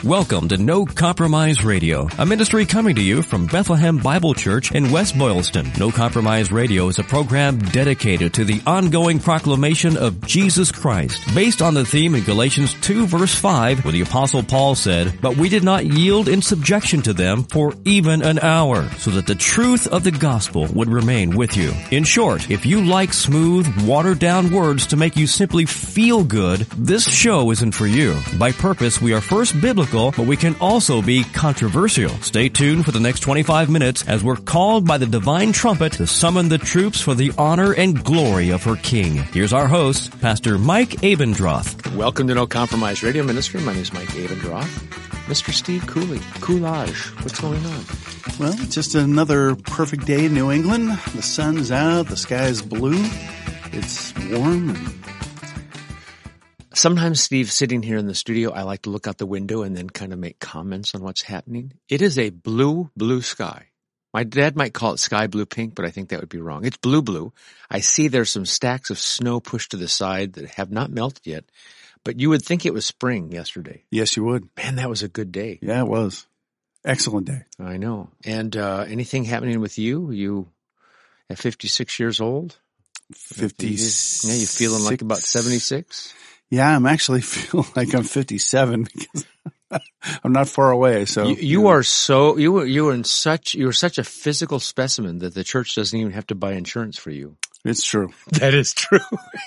Welcome to No Compromise Radio, a ministry coming to you from Bethlehem Bible Church in West Boylston. No Compromise Radio is a program dedicated to the ongoing proclamation of Jesus Christ, based on the theme in Galatians 2 verse 5, where the Apostle Paul said, "But we did not yield in subjection to them for even an hour, so that the truth of the gospel would remain with you." In short, if you like smooth, watered-down words to make you simply feel good, this show isn't for you. By purpose, we are first biblical, but we can also be controversial. Stay tuned for the next 25 minutes as we're called by the divine trumpet to summon the troops for the honor and glory of her King. Here's our host, Pastor Mike Abendroth. Welcome to No Compromise Radio Ministry. My name is Mike Abendroth. Mr. Steve Coolidge, what's going on? Well, just another perfect day in New England. The sun's out, the sky's blue, it's warm. Sometimes, Steve, sitting here in the studio, I like to look out the window and then kind of make comments on what's happening. It is a blue sky. My dad might call it sky blue pink, but I think that would be wrong. It's blue. I see there's some stacks of snow pushed to the side that have not melted yet, but you would think it was spring yesterday. Yes, you would. Man, that was a good day. Yeah, it was. Excellent day. I know. And anything happening with you? You at 56 years old? 56. Yeah, you feeling like about 76? Yeah, I'm actually feeling like I'm 57 because I'm not far away. So you were such a physical specimen that the church doesn't even have to buy insurance for you. It's true. That is true.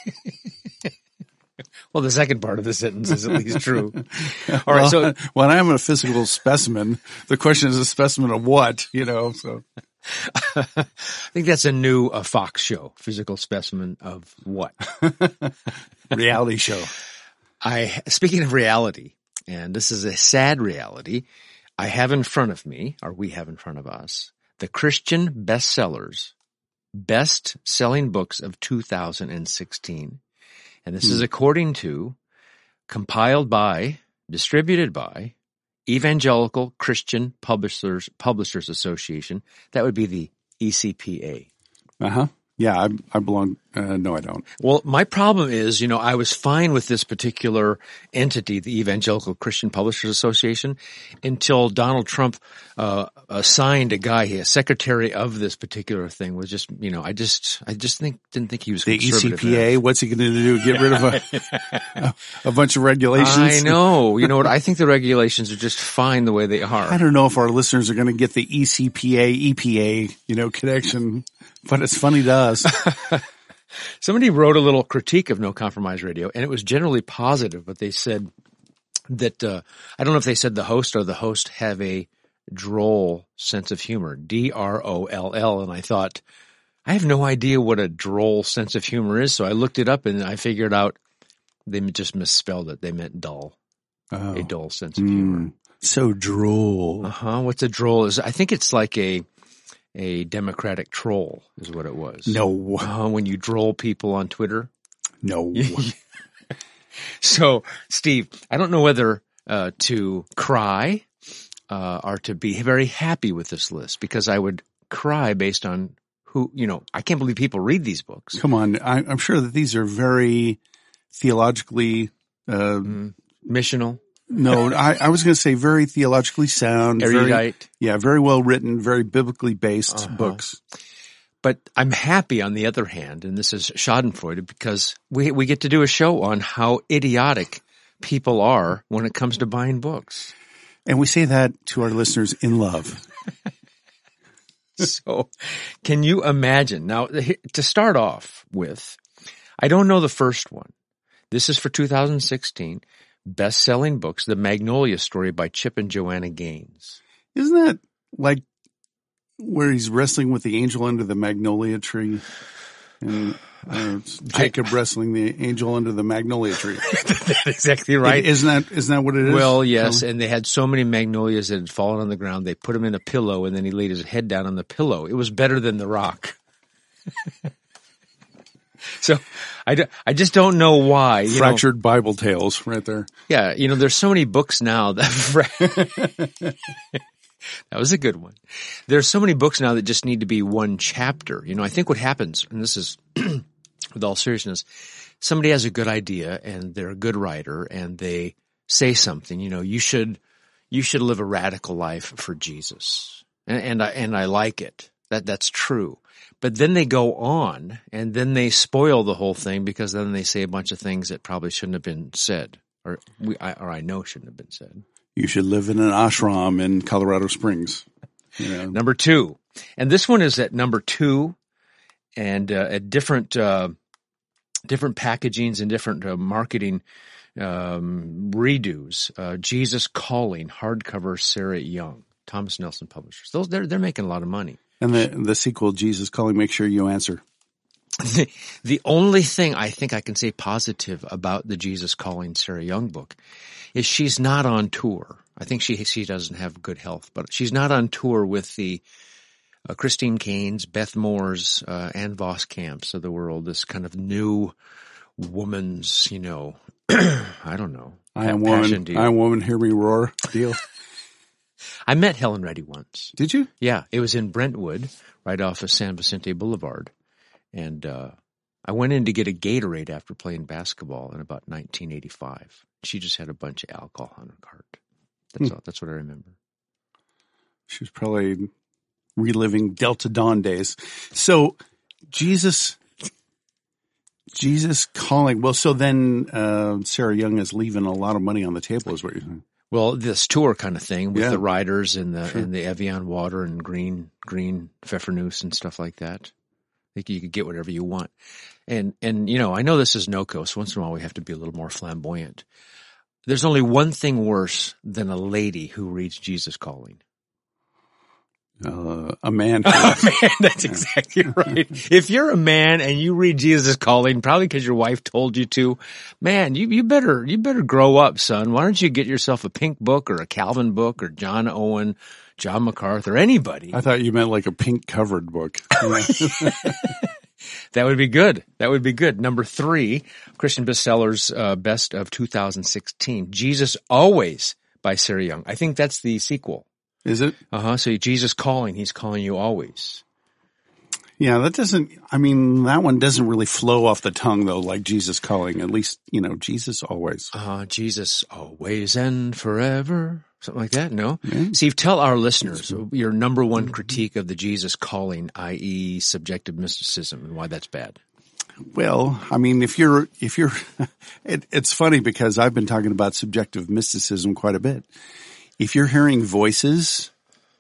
Well, the second part of the sentence is at least true. All right. So when I'm a physical specimen, the question is a specimen of what, so. I think that's a new Fox show, physical specimen of what? Reality show. Speaking of reality, and this is a sad reality, I have in front of me, or we have in front of us, the Christian bestsellers, best-selling books of 2016. And this is according to, compiled by, distributed by, Evangelical Christian Publishers Association. That would be the ECPA. Uh-huh. Yeah, I belong. No, I don't. Well, my problem is, I was fine with this particular entity, the Evangelical Christian Publishers Association, until Donald Trump assigned a guy, a secretary of this particular thing. Was just, I just didn't think he was the conservative ECPA. enough. What's he going to do? Get rid of a bunch of regulations? I know. You know what? I think the regulations are just fine the way they are. I don't know if our listeners are going to get the ECPA, EPA, connection. But it's funny to us. Somebody wrote a little critique of No Compromise Radio, and it was generally positive, but they said that, I don't know if they said the host or the host have a droll sense of humor, DROLL, and I thought, I have no idea what a droll sense of humor is, so I looked it up and I figured out they just misspelled it. They meant dull, a dull sense of humor. So droll. What's a droll? I think it's like a Democratic troll is what it was. No. When you droll people on Twitter. No. So, Steve, I don't know whether to cry or to be very happy with this list, because I would cry based on who, I can't believe people read these books. Come on. I'm sure that these are very theologically missional. No, I was going to say very theologically sound. Erudite. Very well written, very biblically based books. But I'm happy on the other hand, and this is schadenfreude, because we get to do a show on how idiotic people are when it comes to buying books. And we say that to our listeners in love. So can you imagine? Now, to start off with, I don't know the first one. This is for 2016. Best-selling books, The Magnolia Story by Chip and Joanna Gaines. Isn't that like where he's wrestling with the angel under the magnolia tree? And Jacob wrestling the angel under the magnolia tree. That's exactly right. Isn't that what it is? Well, yes, and they had so many magnolias that had fallen on the ground, they put him in a pillow, and then he laid his head down on the pillow. It was better than The Rock. So I just don't know why. Fractured Bible tales right there. Yeah, there's so many books now that that was a good one. There's so many books now that just need to be one chapter. I think what happens, and this is with all seriousness, somebody has a good idea and they're a good writer and they say something, you should you should live a radical life for Jesus. And I like it. That's true. But then they go on and then they spoil the whole thing because then they say a bunch of things that probably shouldn't have been said or I know shouldn't have been said. You should live in an ashram in Colorado Springs. You know. Number 2. And this one is at number 2 and at different packagings and different marketing redos. Jesus Calling, hardcover, Sarah Young, Thomas Nelson Publishers. They're making a lot of money. And the sequel, Jesus Calling, make sure you answer. The only thing I think I can say positive about the Jesus Calling Sarah Young book is she's not on tour. I think she doesn't have good health, but she's not on tour with the Christine Caines, Beth Moores, Ann Voskamps of the world, this kind of new woman's, I don't know. I am woman, hear me roar deal. I met Helen Reddy once. Did you? Yeah. It was in Brentwood, right off of San Vicente Boulevard. And I went in to get a Gatorade after playing basketball in about 1985. She just had a bunch of alcohol on her cart. That's what I remember. She was probably reliving Delta Dawn days. So Jesus Calling. Well, so then Sarah Young is leaving a lot of money on the table is what you're saying. Well, this tour kind of thing with the riders and the Evian water and green Pfeffernusse and stuff like that. I think you could get whatever you want. And I know this is NOCO, so once in a while we have to be a little more flamboyant. There's only one thing worse than a lady who reads Jesus Calling. A man. That's exactly right. If you're a man and you read Jesus Calling, probably because your wife told you to, man, you better grow up, son. Why don't you get yourself a Pink book or a Calvin book or John Owen, John MacArthur, anybody? I thought you meant like a pink covered book. That would be good. Number 3, Christian Bestsellers, best of 2016, Jesus Always by Sarah Young. I think that's the sequel. Is it? So Jesus Calling, he's calling you always. Yeah, that one doesn't really flow off the tongue though, like Jesus Calling. At least, Jesus Always. Jesus Always and Forever. Something like that, no? Yeah. Steve, tell our listeners your number 1 critique of the Jesus Calling, i.e. subjective mysticism, and why that's bad. Well, it's funny because I've been talking about subjective mysticism quite a bit. If you're hearing voices,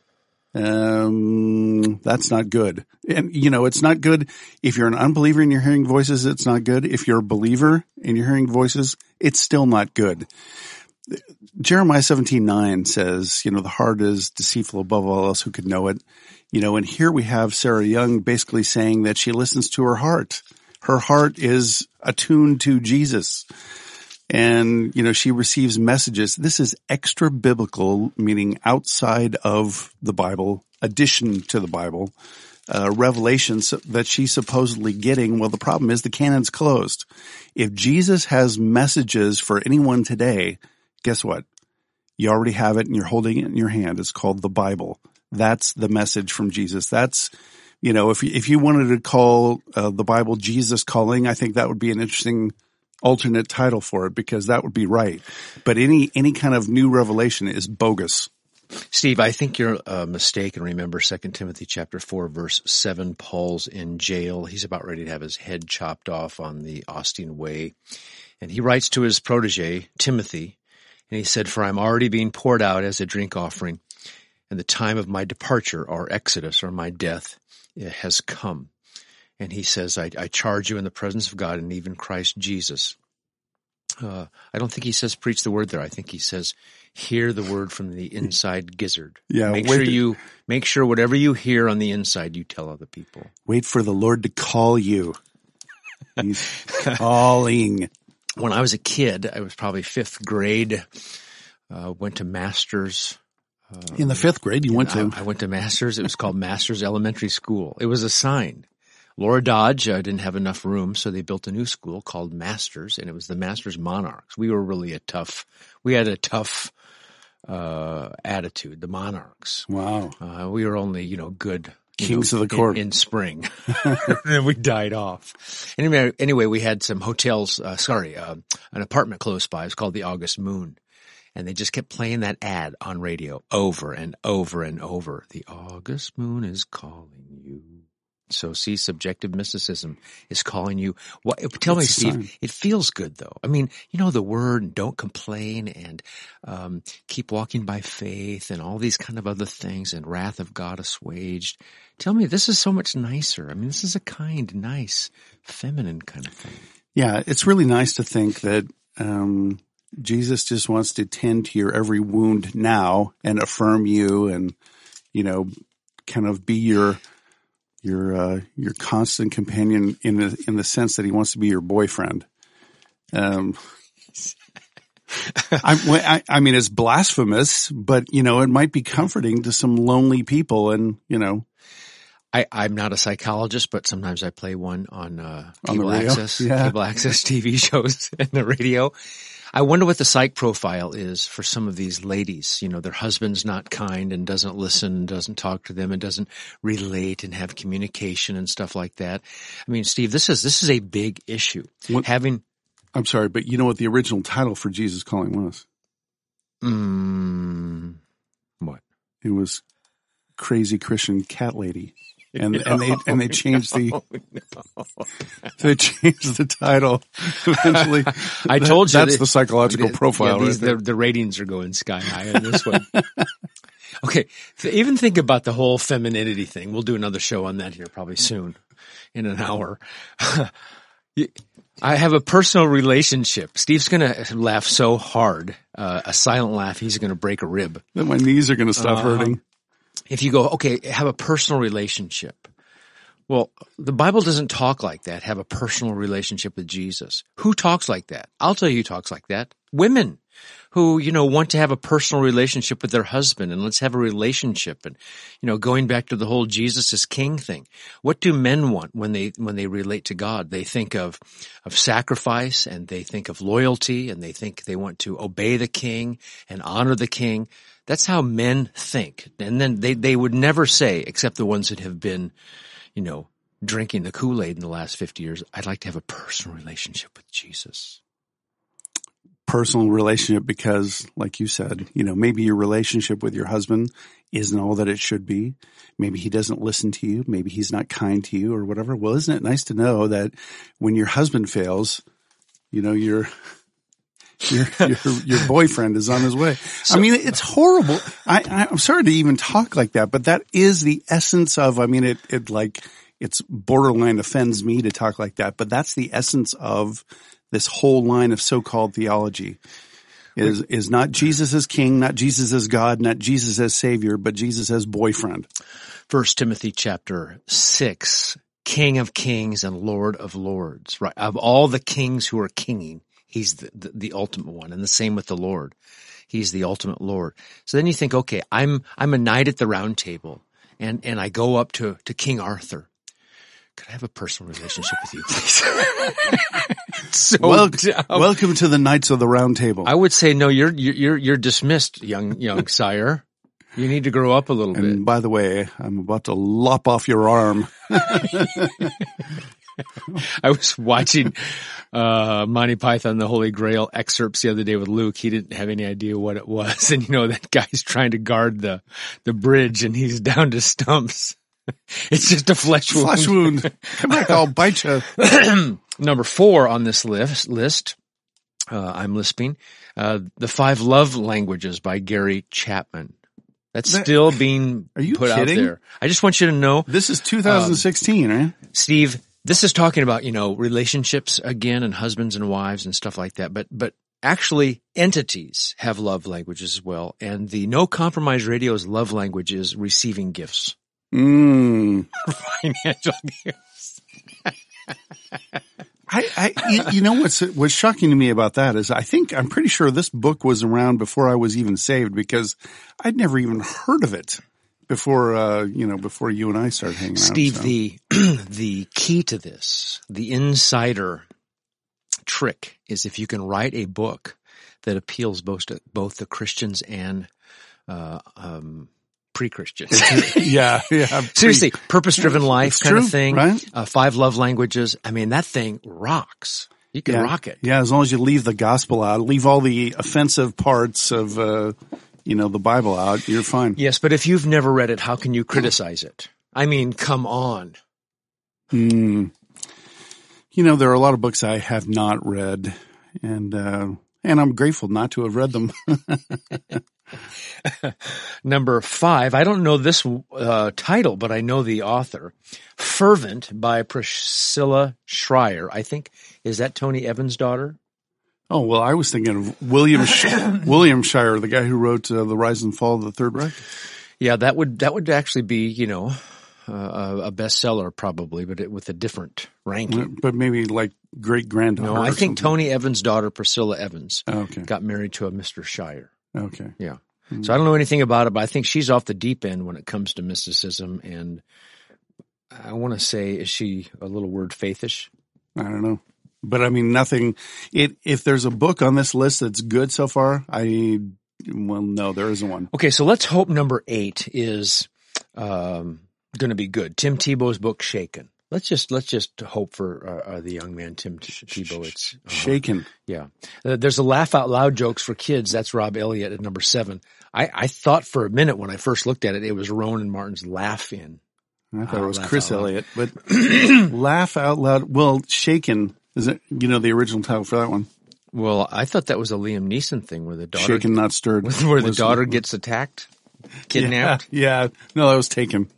that's not good. And, it's not good if you're an unbeliever and you're hearing voices, it's not good. If you're a believer and you're hearing voices, it's still not good. Jeremiah 17:9 says, the heart is deceitful above all else, who could know it? And here we have Sarah Young basically saying that she listens to her heart. Her heart is attuned to Jesus. And, she receives messages. This is extra biblical, meaning outside of the Bible, addition to the Bible, revelations that she's supposedly getting. Well, the problem is the canon's closed. If Jesus has messages for anyone today, guess what? You already have it and you're holding it in your hand. It's called the Bible. That's the message from Jesus. That's, if you wanted to call the Bible Jesus Calling, I think that would be an interesting alternate title for it because that would be right. But any kind of new revelation is bogus. Steve, I think you're mistaken. Remember 2 Timothy chapter 4, verse 7, Paul's in jail. He's about ready to have his head chopped off on the Austin Way. And he writes to his protege, Timothy, and he said, "For I'm already being poured out as a drink offering, and the time of my departure or exodus or my death has come." And he says, I charge you in the presence of God and even Christ Jesus. I don't think he says preach the word there. I think he says hear the word from the inside gizzard. Yeah. Make sure whatever you hear on the inside, you tell other people. Wait for the Lord to call you. He's calling. When I was a kid, I was probably 5th grade, went to Masters. In the 5th grade, you went to? I went to Masters. It was called Masters Elementary School. It was a sign. Laura Dodge didn't have enough room, so they built a new school called Masters, and it was the Masters Monarchs. We were really we had a tough attitude, the Monarchs. Wow. We were only, good. Kings of the court. In spring. Then we died off. Anyway, we had some hotels, an apartment close by. It was called the August Moon. And they just kept playing that ad on radio over and over and over. The August moon is calling you. So see, subjective mysticism is calling you. What? Tell me, Steve, it feels good though. I mean, the word, don't complain, and keep walking by faith, and all these kind of other things, and wrath of God assuaged. Tell me, this is so much nicer. I mean, this is a kind, nice, feminine kind of thing. Yeah, it's really nice to think that Jesus just wants to tend to your every wound now and affirm you, and kind of be your constant companion in the sense that he wants to be your boyfriend. I mean, it's blasphemous, but it might be comforting to some lonely people, and I'm not a psychologist, but sometimes I play one on cable access TV shows and the radio. I wonder what the psych profile is for some of these ladies. Their husband's not kind and doesn't listen, doesn't talk to them, and doesn't relate and have communication and stuff like that. I mean, Steve, this is a big issue. I'm sorry, but you know what the original title for Jesus Calling was? What? It was Crazy Christian Cat Lady. And they changed they changed the title eventually. I told you that's the psychological profile. The ratings are going sky high on this one. Okay, even think about the whole femininity thing. We'll do another show on that here probably soon, in an hour. I have a personal relationship. Steve's going to laugh so hard, a silent laugh, he's going to break a rib. Then my knees are going to stop hurting. If you go, okay, have a personal relationship. Well, the Bible doesn't talk like that, have a personal relationship with Jesus. Who talks like that? I'll tell you who talks like that. Women who, want to have a personal relationship with their husband, and let's have a relationship. And, going back to the whole Jesus is King thing. What do men want when they relate to God? They think of sacrifice, and they think of loyalty, and they think they want to obey the king and honor the king. That's how men think. And then they would never say, except the ones that have been, drinking the Kool-Aid in the last 50 years, I'd like to have a personal relationship with Jesus. Personal relationship because, like you said, maybe your relationship with your husband isn't all that it should be. Maybe he doesn't listen to you. Maybe he's not kind to you or whatever. Well, isn't it nice to know that when your husband fails, your boyfriend is on his way. So, I mean, it's horrible. I'm sorry to even talk like that, but that is the essence of, it's borderline offends me to talk like that, but that's the essence of this whole line of so-called theology is not Jesus as king, not Jesus as God, not Jesus as savior, but Jesus as boyfriend. 1 Timothy chapter 6, King of kings and Lord of lords, right? Of all the kings who are kinging, he's the ultimate one, and the same with the Lord. He's the ultimate Lord. So then you think, okay, I'm a knight at the round table, and I go up to King Arthur. Could I have a personal relationship with you, please? Welcome to the Knights of the Round Table. I would say no. You're dismissed, young sire. You need to grow up a little bit. And by the way, I'm about to lop off your arm. I was watching Monty Python, the Holy Grail excerpts the other day with Luke. He didn't have any idea what it was. And that guy's trying to guard the bridge and he's down to stumps. It's just a flesh wound. Flesh wound. Come back, I'll bite you. Number 4 on this list, I'm lisping, The 5 Love Languages by Gary Chapman. That's still being put out there. I just want you to know. This is 2016, right? Steve, this is talking about, relationships again and husbands and wives and stuff like that. But actually entities have love languages as well. And the No Compromise Radio's love language is receiving gifts. Financial gifts. What's shocking to me about that is I'm pretty sure this book was around before I was even saved because I'd never even heard of it before you and I started hanging out. Steve, the key to this, the insider trick is if you can write a book that appeals both the Christians and, pre-Christians. Yeah. Seriously, purpose-driven life kind of thing. Right? 5 love languages. I mean, that thing rocks. You can rock it. Yeah, as long as you leave the gospel out, leave all the offensive parts of, the Bible out, you're fine. Yes, but if you've never read it, how can you criticize it? I mean, come on. There are a lot of books I have not read, and I'm grateful not to have read them. Number 5, I don't know this title, but I know the author. Fervent by Priscilla Schreier. I think, is that Tony Evans' daughter? Oh, well, I was thinking of William Shire, the guy who wrote The Rise and Fall of the Third Reich. Yeah, that would actually be, a bestseller probably, but with a different ranking. But maybe like great-granddaughter. No, I think Tony Evans' daughter, Priscilla Evans, okay, got married to a Mr. Shire. Okay. Yeah. So I don't know anything about it, but I think she's off the deep end when it comes to mysticism. And I want to say, is she a little word faithish? I don't know. But I mean, nothing. If there's a book on this list that's good so far, no, there isn't one. Okay, so let's hope number 8 is going to be good. Tim Tebow's book, Shaken. Let's just hope for the young man Tim Tebow. It's Shaken. Yeah. There's a laugh out loud jokes for kids. That's Rob Elliott at number 7. I thought for a minute when I first looked at it, it was Ronan Martin's Laugh In. I thought it was Chris Elliott, but Laugh Out Loud. Well, Shaken is it? The original title for that one. Well, I thought that was a Liam Neeson thing where the daughter Shaken Not Stirred, where the daughter gets attacked, kidnapped. Yeah. No, that was Taken.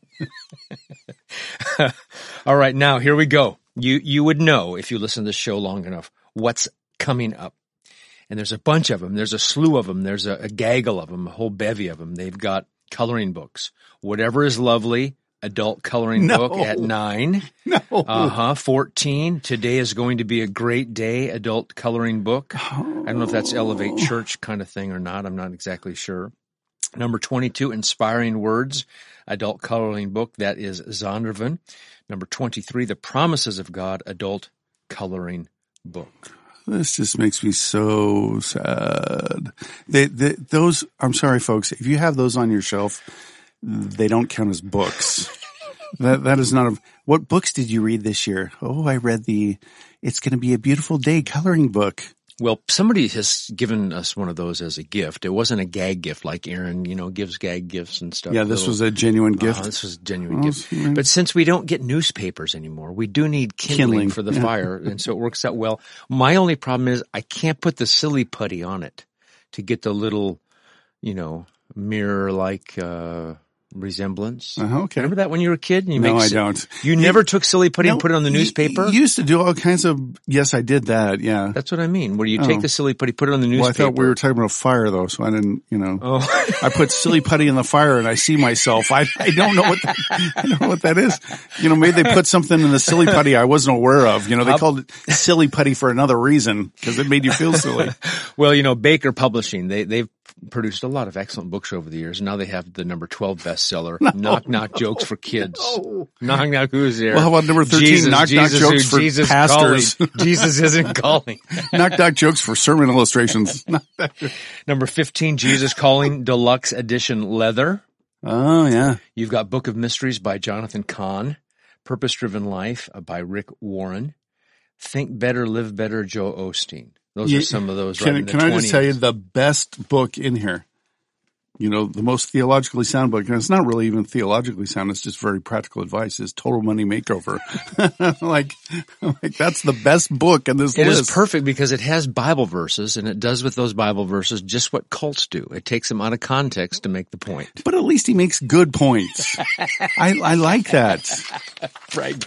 All right, now here we go. You would know if you listen to this show long enough what's coming up. And there's a bunch of them. There's a slew of them. There's a gaggle of them, a whole bevy of them. They've got coloring books. Whatever is Lovely, adult coloring book at 9. No. 14. Today is going to be a great day, adult coloring book. I don't know if that's Elevate Church kind of thing or not. I'm not exactly sure. Number 22, Inspiring Words, adult coloring book. That is Zondervan. Number 23, The Promises of God, adult coloring book. This just makes me so sad. Those, I'm sorry, folks, if you have those on your shelf, they don't count as books. That is not what books did you read this year? Oh, I read It's Going to Be a Beautiful Day coloring book. Well, somebody has given us one of those as a gift. It wasn't a gag gift like Aaron, gives gag gifts and stuff. Yeah, this was a genuine gift. This was a genuine gift. But since we don't get newspapers anymore, we do need kindling for the fire, and so it works out well. My only problem is I can't put the silly putty on it to get the little, mirror-like resemblance. Okay. Remember that when you were a kid? And I don't. You never took silly putty and put it on the newspaper? You used to do all kinds of, yes, I did that, yeah. That's what I mean. Where you take the silly putty, put it on the newspaper. Well, I thought we were talking about fire though, so I didn't, I put silly putty in the fire and I see myself. I don't know what that is. Maybe they put something in the silly putty I wasn't aware of. They called it silly putty for another reason because it made you feel silly. Well, Baker Publishing, they've produced a lot of excellent books over the years. Now they have the number 12 bestseller, Knock Knock Jokes for Kids. Knock Knock, who's there? Well, how about number 13, Knock Knock Jokes for Pastors? Jesus isn't calling. Knock Knock Jokes for sermon illustrations. Number 15, Jesus Calling, Deluxe Edition Leather. Oh, yeah. You've got Book of Mysteries by Jonathan Cahn, Purpose Driven Life by Rick Warren, Think Better, Live Better, Joe Osteen. Those are some of those right in the 20s. Can I just tell you the best book in here? The most theologically sound book, and it's not really even theologically sound, it's just very practical advice, is Total Money Makeover. like that's the best book in this list. It is perfect because it has Bible verses, and it does with those Bible verses just what cults do. It takes them out of context to make the point. But at least he makes good points. I like that. Right.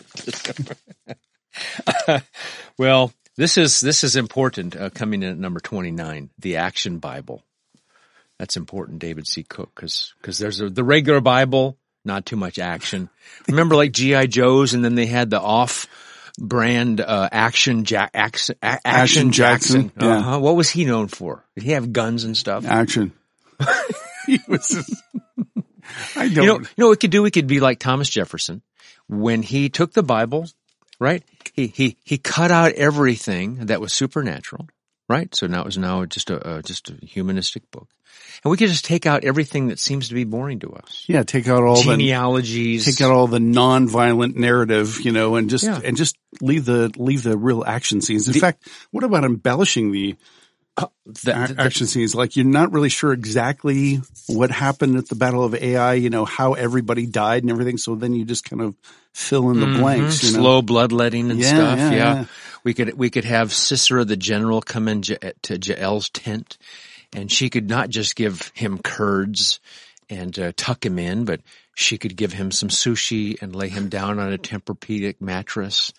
Well, this is important, coming in at number 29, the Action Bible. That's important, David C. Cook, because there's the regular Bible, not too much action. Remember like G.I. Joe's, and then they had the off-brand Action Jackson. Yeah. What was he known for? Did he have guns and stuff? Action. He was I don't. What we could be like Thomas Jefferson when he took the Bible, right? He cut out everything that was supernatural. right? So now it was just a humanistic book. And we could just take out everything that seems to be boring to us. Yeah, take out all genealogies. Take out all the non-violent narrative, and just leave the real action scenes. In fact, what about embellishing the action scenes? Like, you're not really sure exactly what happened at the Battle of Ai, how everybody died and everything. So then you just kind of fill in the blanks. Slow bloodletting and stuff. Yeah. We could have Sisera the general come in to Jael's tent, and she could not just give him curds and tuck him in, but she could give him some sushi and lay him down on a Tempur-Pedic mattress.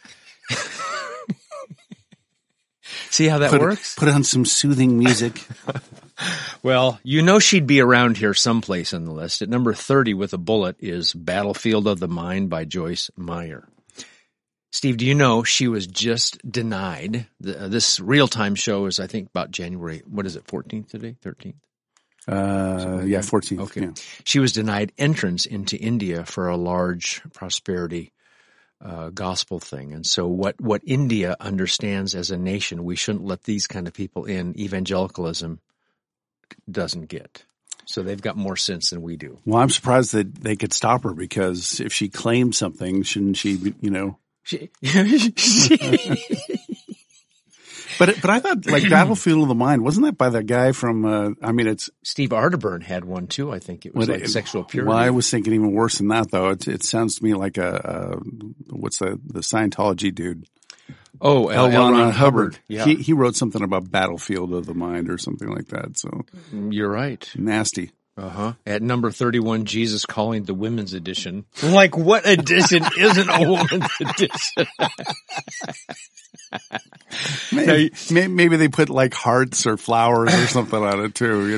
See how that works? Put on some soothing music. Well, she'd be around here someplace on the list. At number 30 with a bullet is Battlefield of the Mind by Joyce Meyer. Steve, do you know she was just denied? This real-time show is, I think, about January, 14th today? 13th? 14th. Okay. Yeah. She was denied entrance into India for a large prosperity gospel thing. And so what India understands as a nation, we shouldn't let these kind of people in. Evangelicalism doesn't get. So they've got more sense than we do. Well, I'm surprised that they could stop her, because if she claimed something, shouldn't she, But I thought, like, Battlefield of the Mind, wasn't that by the guy from, it's Steve Arterburn had one too. I think it was Sexual Purity. Well, I was thinking even worse than that, though. It sounds to me like what's the Scientology dude? Oh, L. Ron Hubbard. Yeah. He wrote something about Battlefield of the Mind or something like that. So you're right. Nasty. At number 31, Jesus Calling, the Women's Edition. Like, what edition isn't a woman's edition? Maybe they put like hearts or flowers or something on it too,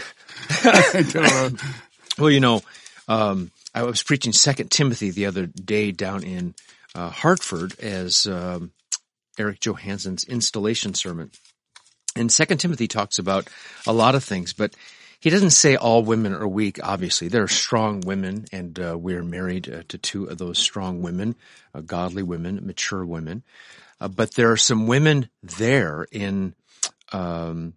I don't know. Well, I was preaching 2 Timothy the other day down in Hartford as Eric Johansson's installation sermon. And 2 Timothy talks about a lot of things, but he doesn't say all women are weak, obviously. There are strong women, and we're married to two of those strong women, godly women, mature women. But there are some women there in 2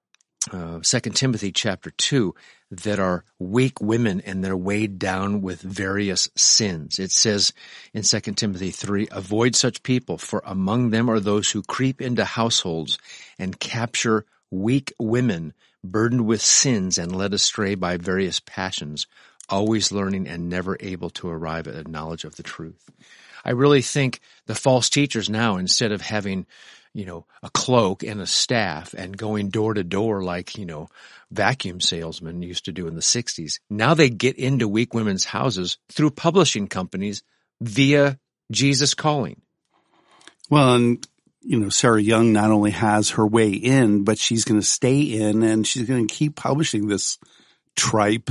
Timothy chapter 2 that are weak women, and they're weighed down with various sins. It says in 2 Timothy 3, avoid such people, for among them are those who creep into households and capture weak women, burdened with sins and led astray by various passions, always learning and never able to arrive at a knowledge of the truth. I really think the false teachers now, instead of having, a cloak and a staff and going door to door like, vacuum salesmen used to do in the 60s, now they get into weak women's houses through publishing companies via Jesus Calling. Well, and Sarah Young not only has her way in, but she's going to stay in, and she's going to keep publishing this tripe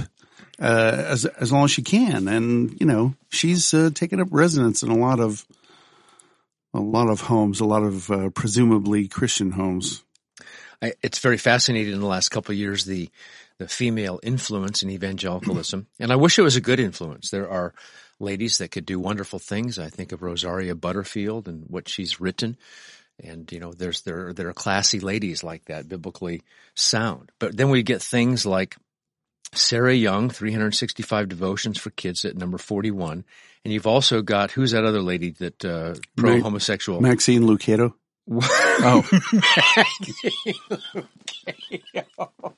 as long as she can. And she's taken up residence in a lot of homes, a lot of presumably Christian homes. It's very fascinating in the last couple of years, the female influence in evangelicalism, and I wish it was a good influence. There are ladies that could do wonderful things. I think of Rosaria Butterfield and what she's written. And, there are classy ladies like that, biblically sound. But then we get things like Sarah Young, 365 Devotions for Kids at number 41. And you've also got, who's that other lady that, pro-homosexual? Maxine Lucado. Oh. Maxine Lucado.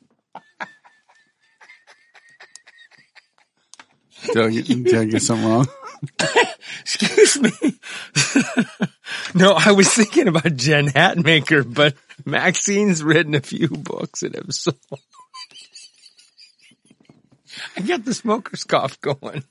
Did I get something wrong? Excuse me. No, I was thinking about Jen Hatmaker, but Maxine's written a few books that have sold. I got the smoker's cough going.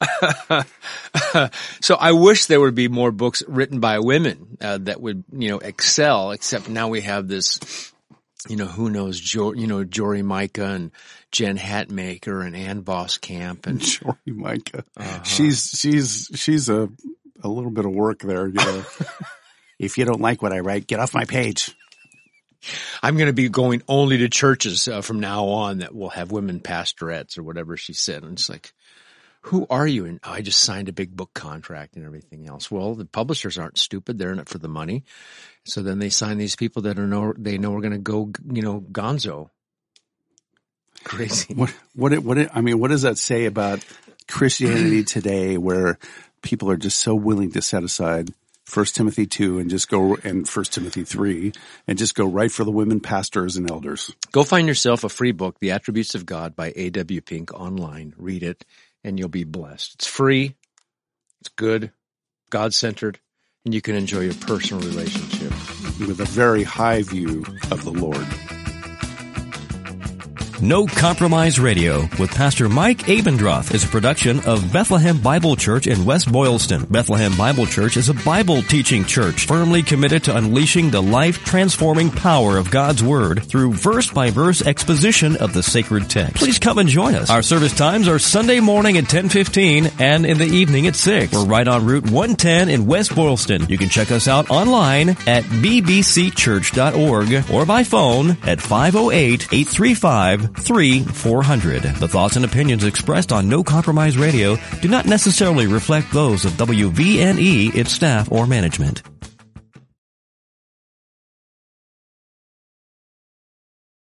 So I wish there would be more books written by women that would, excel, except now we have this, who knows, Jory Micah and Jen Hatmaker and Ann Voskamp and Jory Micah. She's a little bit of work there, If you don't like what I write, get off my page. I'm going to be going only to churches from now on that will have women pastorettes or whatever she said. And it's like, who are you? And I just signed a big book contract and everything else. Well, the publishers aren't stupid. They're in it for the money. So then they sign these people that they know are going to go, gonzo. Crazy. What does that say about Christianity today, where people are just so willing to set aside 1 Timothy 2 and just go, and 1 Timothy 3 and just go right for the women pastors and elders? Go find yourself a free book, The Attributes of God by A.W. Pink, online. Read it and you'll be blessed. It's free. It's good, God-centered, and you can enjoy your personal relationship with a very high view of the Lord. No Compromise Radio with Pastor Mike Abendroth is a production of Bethlehem Bible Church in West Boylston. Bethlehem Bible Church is a Bible teaching church firmly committed to unleashing the life-transforming power of God's Word through verse-by-verse exposition of the sacred text. Please come and join us. Our service times are Sunday morning at 10:15 and in the evening at 6. We're right on Route 110 in West Boylston. You can check us out online at bbcchurch.org or by phone at 508-835-3400. The thoughts and opinions expressed on No Compromise Radio do not necessarily reflect those of WVNE, its staff, or management.